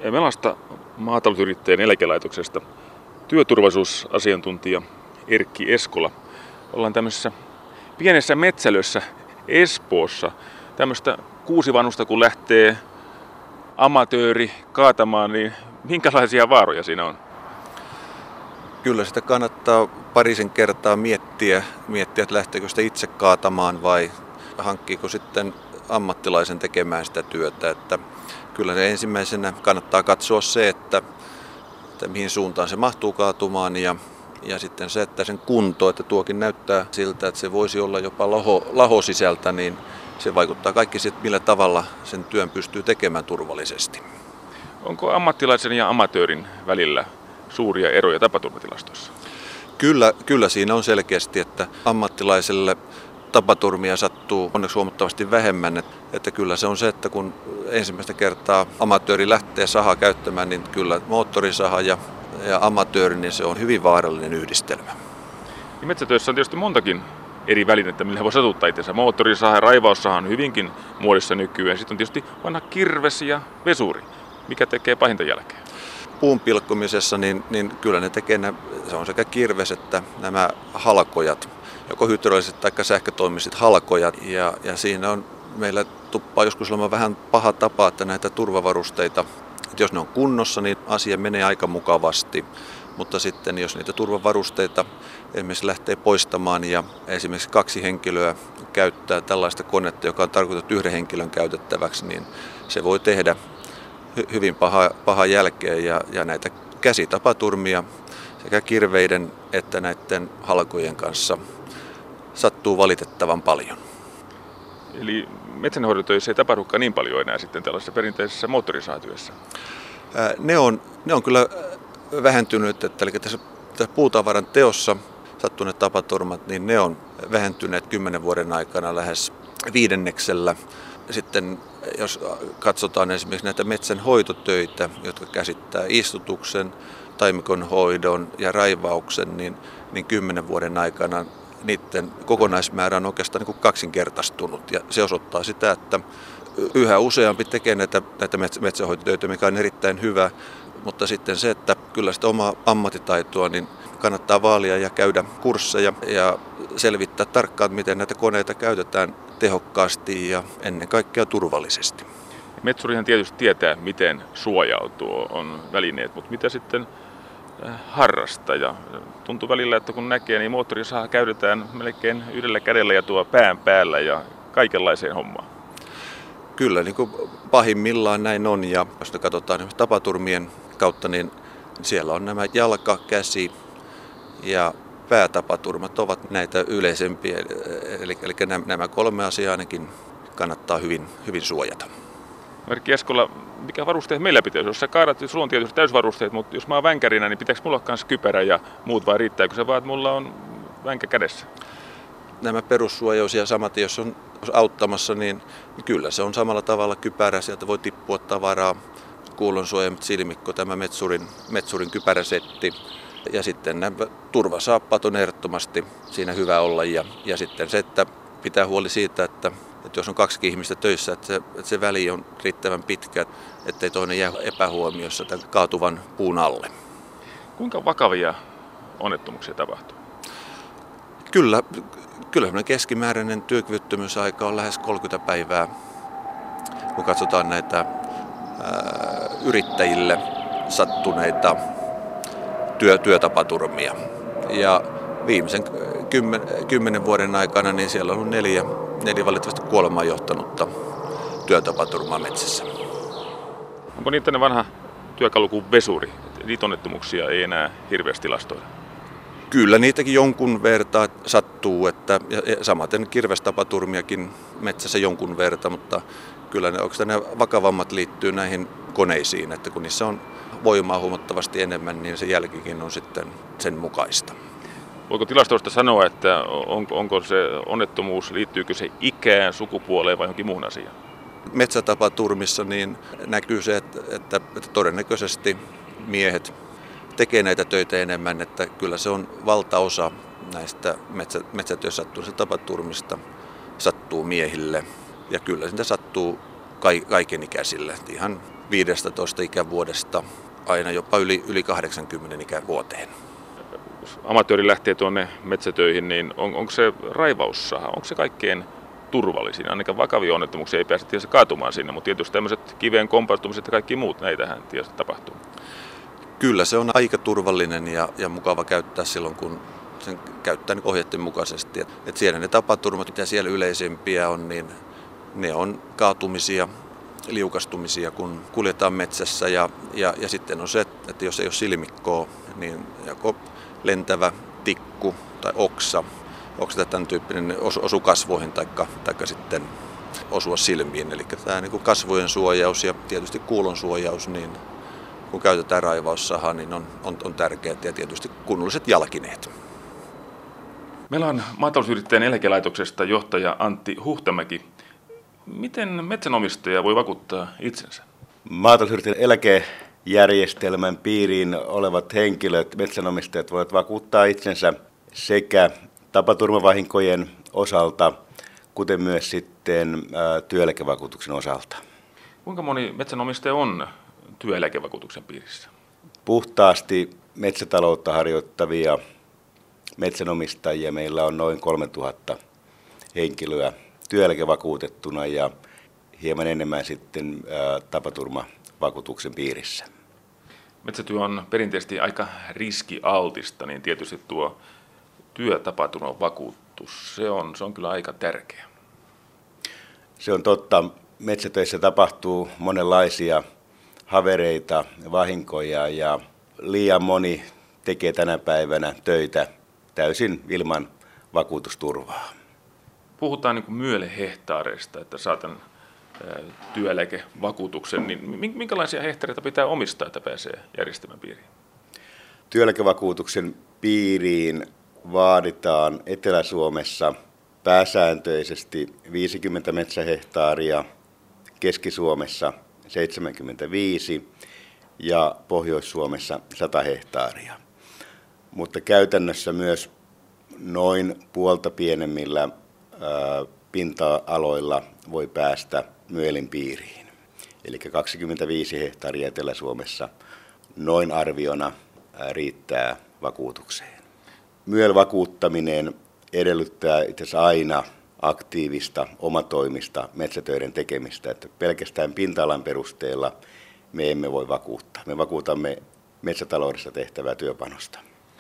Melasta maatalousyrittäjän eläkelaitoksesta työturvallisuusasiantuntija Erkki Eskola. Ollaan tämmöisessä pienessä metsälössä Espoossa. Tämmöistä kuusivanhusta kun lähtee amatööri kaatamaan, niin minkälaisia vaaroja siinä on? Kyllä sitä kannattaa parisen kertaa miettiä, että lähteekö sitä itse kaatamaan vai hankkiiko sitten ammattilaisen tekemään sitä työtä. Että kyllä se ensimmäisenä kannattaa katsoa se, että mihin suuntaan se mahtuu kaatumaan ja sitten se, että sen kunto, että tuokin näyttää siltä, että se voisi olla jopa laho sisältä, niin se vaikuttaa kaikki siitä, millä tavalla sen työn pystyy tekemään turvallisesti. Onko ammattilaisen ja amatöörin välillä suuria eroja tapaturmatilastoissa? Kyllä siinä on selkeästi, että ammattilaiselle tapaturmia sattuu onneksi huomattavasti vähemmän. Että kyllä se on se, että kun ensimmäistä kertaa amatööri lähtee sahaa käyttämään, niin kyllä moottorisaha ja amatööri, niin se on hyvin vaarallinen yhdistelmä. Ja metsätöissä on tietysti montakin eri välinettä, millä voi satuttaa itsensä. Moottorisaha ja raivaussaha on hyvinkin muodissa nykyään. Sitten on tietysti vanha kirves ja vesuri, mikä tekee pahinta jälkeä. Puun pilkkomisessa, niin kyllä ne tekee, se on sekä kirves että nämä halkojat, joko hydrauliset tai sähkötoimiset halkojat. Ja siinä on meillä tuppaa joskus olemaan vähän paha tapa, että näitä turvavarusteita, että jos ne on kunnossa, niin asia menee aika mukavasti. Mutta sitten jos niitä turvavarusteita esimerkiksi lähtee poistamaan ja esimerkiksi 2 henkilöä käyttää tällaista konetta, joka on tarkoitettu 1 henkilön käytettäväksi, niin se voi tehdä hyvin paha jälkeen ja näitä käsitapaturmia sekä kirveiden että näiden halkojen kanssa sattuu valitettavan paljon. Eli metsänhoitotöissä ei tapahdukaan niin paljon enää sitten tällaisessa perinteisessä moottorisahatyössä? Ne on kyllä vähentynyt, eli tässä puutavaran teossa sattuneet tapaturmat, niin ne on vähentyneet 10 vuoden aikana lähes 5%. Sitten jos katsotaan esimerkiksi näitä metsänhoitotöitä, jotka käsittää istutuksen, taimikonhoidon ja raivauksen, niin 10 vuoden aikana niiden kokonaismäärä on oikeastaan niin kuin kaksinkertaistunut. Ja se osoittaa sitä, että yhä useampi tekee näitä metsänhoitotöitä, mikä on erittäin hyvä. Mutta sitten se, että kyllä sitä omaa ammattitaitoa niin kannattaa vaalia ja käydä kursseja ja selvittää tarkkaan, miten näitä koneita käytetään tehokkaasti ja ennen kaikkea turvallisesti. Metsurihan tietysti tietää, miten suojautuu, on välineet, mutta mitä sitten harrastaja? Tuntuu välillä, että kun näkee, niin moottorisaha käytetään melkein yhdellä kädellä ja tuo pään päällä ja kaikenlaiseen hommaan. Kyllä, niin kuin pahimmillaan näin on, ja jos katsotaan tapaturmien kautta, niin siellä on nämä jalka, käsi ja päätapaturmat ovat näitä yleisempiä, eli nämä 3 asiaa ainakin kannattaa hyvin suojata. Erkki Eskola, mikä varusteet meillä pitäisi? Jos sä kaadat, sulla on tietysti täysvarusteet, mutta jos mä oon vänkärinä, niin pitääkö mulla olla myös kypärä ja muut vai riittääkö se vaan, että mulla on vänkä kädessä? Nämä perussuojaus ja samaten, jos on auttamassa, niin kyllä se on samalla tavalla kypärä. Sieltä voi tippua tavaraa, kuulonsuojaimet, silmikko, tämä metsurin kypäräsetti. Ja sitten nämä turvasaappaat on ehdottomasti siinä hyvä olla. Ja sitten se, että pitää huoli siitä, että jos on 2 ihmistä töissä, että se väli on riittävän pitkä, ettei toinen jää epähuomiossa tämän kaatuvan puun alle. Kuinka vakavia onnettomuuksia tapahtuu? Kyllä keskimääräinen työkyvyttömyysaika on lähes 30 päivää, kun katsotaan näitä yrittäjille sattuneita työtapaturmia. Ja viimeisen 10 vuoden aikana niin siellä on ollut 4 valitettavasti kuolemaan johtanutta työtapaturmaa metsässä. Onko niin tänne vanha työkalu kuin vesuri? Niitä onnettomuuksia ei enää hirveästi tilastoida. Kyllä niitäkin jonkun vertaa sattuu, että ja samaten kirvestapaturmiakin metsässä jonkun verta, mutta kyllä ne vakavammat liittyy näihin koneisiin, että kun niissä on voimaa huomattavasti enemmän, niin se jälkikin on sitten sen mukaista. Voiko tilastoista sanoa, että onko se onnettomuus, liittyykö se ikään, sukupuoleen vai johonkin muuhun asiaan? Metsätapaturmissa niin näkyy se, että todennäköisesti miehet tekee näitä töitä enemmän, että kyllä se on valtaosa näistä metsätyössä sattuneista tapaturmista sattuu miehille ja kyllä sitä sattuu kaikenikäisille, ihan 15 ikävuodesta aina jopa yli 80 ikävuoteen. Jos amatööri lähtee tuonne metsätöihin, niin onko se raivaussaha, onko se kaikkein turvallisin? Ainakaan vakavia onnettomuuksia ei pääse tietysti kaatumaan sinne, mutta tietysti tämmöiset kiveen kompautumiset ja kaikki muut, näitähän tietysti tapahtuu. Kyllä se on aika turvallinen ja mukava käyttää silloin, kun sen käyttää niin ohjeiden mukaisesti. Et siellä ne tapaturmat, mitä siellä yleisempiä on, niin ne on kaatumisia, liukastumisia, kun kuljetaan metsässä. Ja sitten on se, että jos ei ole silmikkoa, niin joko lentävä tikku tai oksa tämän tyyppinen osu kasvoihin tai sitten osua silmiin. Eli tämä niin kuin kasvojen suojaus ja tietysti kuulon suojaus, niin kun käytetään raivaussahaa, niin on tärkeää ja tietysti kunnolliset jalkineet. Meillä on maatalousyrittäjän eläkelaitoksesta johtaja Antti Huhtamäki. Miten metsänomistaja voi vakuuttaa itsensä? Maatalousyrittäjän eläkejärjestelmän piiriin olevat henkilöt, metsänomistajat voivat vakuuttaa itsensä sekä tapaturmavahinkojen osalta, kuten myös sitten työeläkevakuutuksen osalta. Kuinka moni metsänomistaja on työeläkevakuutuksen piirissä? Puhtaasti metsätaloutta harjoittavia metsänomistajia meillä on noin 3000 henkilöä työeläkevakuutettuna ja hieman enemmän sitten tapaturmavakuutuksen piirissä. Metsätyö on perinteisesti aika riskialtista, niin tietysti tuo työtapaturmavakuutus, se on kyllä aika tärkeä. Se on totta. Metsätöissä tapahtuu monenlaisia havereita, vahinkoja ja liian moni tekee tänä päivänä töitä täysin ilman vakuutusturvaa. Puhutaan niin kuin MYEL-hehtaareista, että saatan työeläkevakuutuksen, niin minkälaisia hehtaareita pitää omistaa, että pääsee järjestelmän piiriin? Työeläkevakuutuksen piiriin vaaditaan Etelä-Suomessa pääsääntöisesti 50 metsähehtaaria, Keski-Suomessa 75 ja Pohjois-Suomessa 100 hehtaaria. Mutta käytännössä myös noin puolta pienemmillä pinta-aloilla voi päästä MYELin piiriin. Eli 25 hehtaaria Etelä-Suomessa noin arviona riittää vakuutukseen. MYEL-vakuuttaminen edellyttää itse asiassa aina aktiivista, omatoimista metsätöiden tekemistä, että pelkästään pinta-alan perusteella me emme voi vakuuttaa. Me vakuutamme metsätaloudessa tehtävää työpanosta.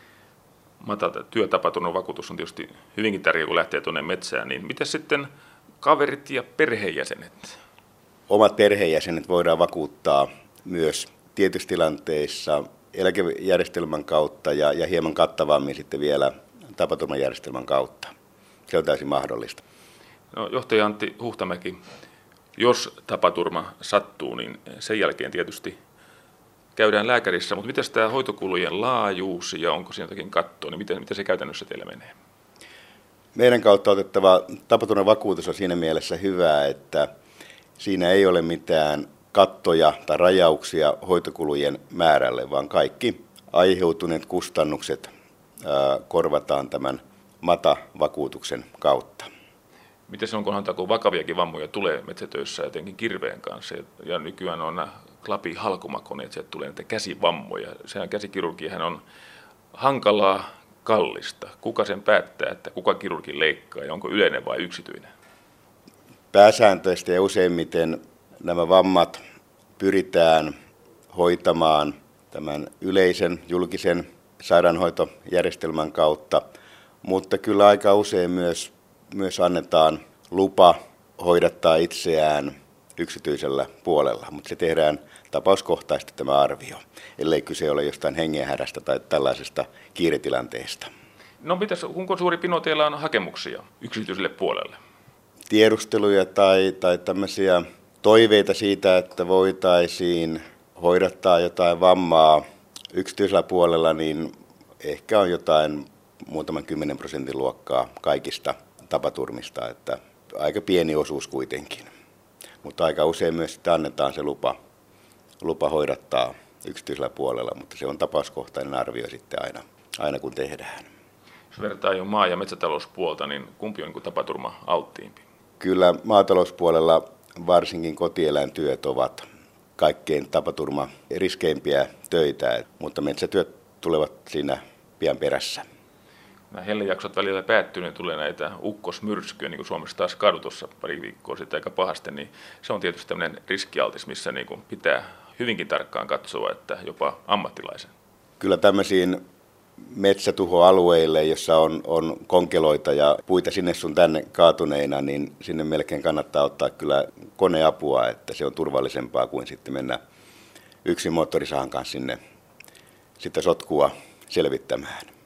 Työtapaturmavakuutus on tietysti hyvinkin tärkeä, kun lähtee tuonne metsään, niin miten sitten kaverit ja perheenjäsenet? Omat perheenjäsenet voidaan vakuuttaa myös tietyissä tilanteissa eläkejärjestelmän kautta ja hieman kattavammin sitten vielä tapaturmajärjestelmän kautta. Se on täysin mahdollista. No, johtaja Antti Huhtamäki, jos tapaturma sattuu, niin sen jälkeen tietysti käydään lääkärissä, mutta miten tämä hoitokulujen laajuus ja onko siinä jotakin kattoa, niin miten se käytännössä teillä menee? Meidän kautta otettava tapaturmavakuutus on siinä mielessä hyvä, että siinä ei ole mitään kattoja tai rajauksia hoitokulujen määrälle, vaan kaikki aiheutuneet kustannukset korvataan tämän MATA-vakuutuksen kautta. Miten se on, kun vakaviakin vammoja tulee metsätöissä jotenkin kirveen kanssa, ja nykyään on nämä klapihalkomakoneet, sieltä tulee näitä käsivammoja. Sehän käsikirurgiahan on hankalaa, kallista. Kuka sen päättää, että kuka kirurgi leikkaa ja onko yleinen vai yksityinen? Pääsääntöisesti ja useimmiten nämä vammat pyritään hoitamaan tämän yleisen julkisen sairaanhoitojärjestelmän kautta, mutta kyllä aika usein myös annetaan lupa hoidattaa itseään yksityisellä puolella, mutta se tehdään tapauskohtaisesti tämä arvio, ellei kyse ole jostain hengenhädästä tai tällaisesta kiiretilanteesta. No mitäs, kuinka suuri pino teillä on hakemuksia yksityiselle puolelle? Tiedusteluja tai tämmöisiä toiveita siitä, että voitaisiin hoidattaa jotain vammaa yksityisellä puolella, niin ehkä on jotain muutaman 10% luokkaa kaikista tapaturmista, että aika pieni osuus kuitenkin. Mutta aika usein myös sitten annetaan se lupa hoidattaa yksityisellä puolella, mutta se on tapauskohtainen arvio sitten aina kun tehdään. Jos vertaa jo maa- ja metsätalouspuolta, niin kumpi on niin tapaturma-alttiimpi? Kyllä maatalouspuolella varsinkin kotieläintyöt ovat kaikkein tapaturmariskeimpiä töitä, mutta metsätyöt tulevat siinä pian perässä. Nämä hellejaksot välillä päättynyt, tulee näitä ukkosmyrskyjä, niin kuin Suomessa taas kaadui tuossa pari viikkoa sitten aika pahasti, niin se on tietysti tämmöinen riskialtis, missä niin kuin pitää hyvinkin tarkkaan katsoa, että jopa ammattilaisen. Kyllä tämmöisiin metsätuhoalueille, jossa on konkeloita ja puita sinne sun tänne kaatuneina, niin sinne melkein kannattaa ottaa kyllä koneapua, että se on turvallisempaa kuin sitten mennä yksin moottorisahan kanssa sinne sitä sotkua selvittämään.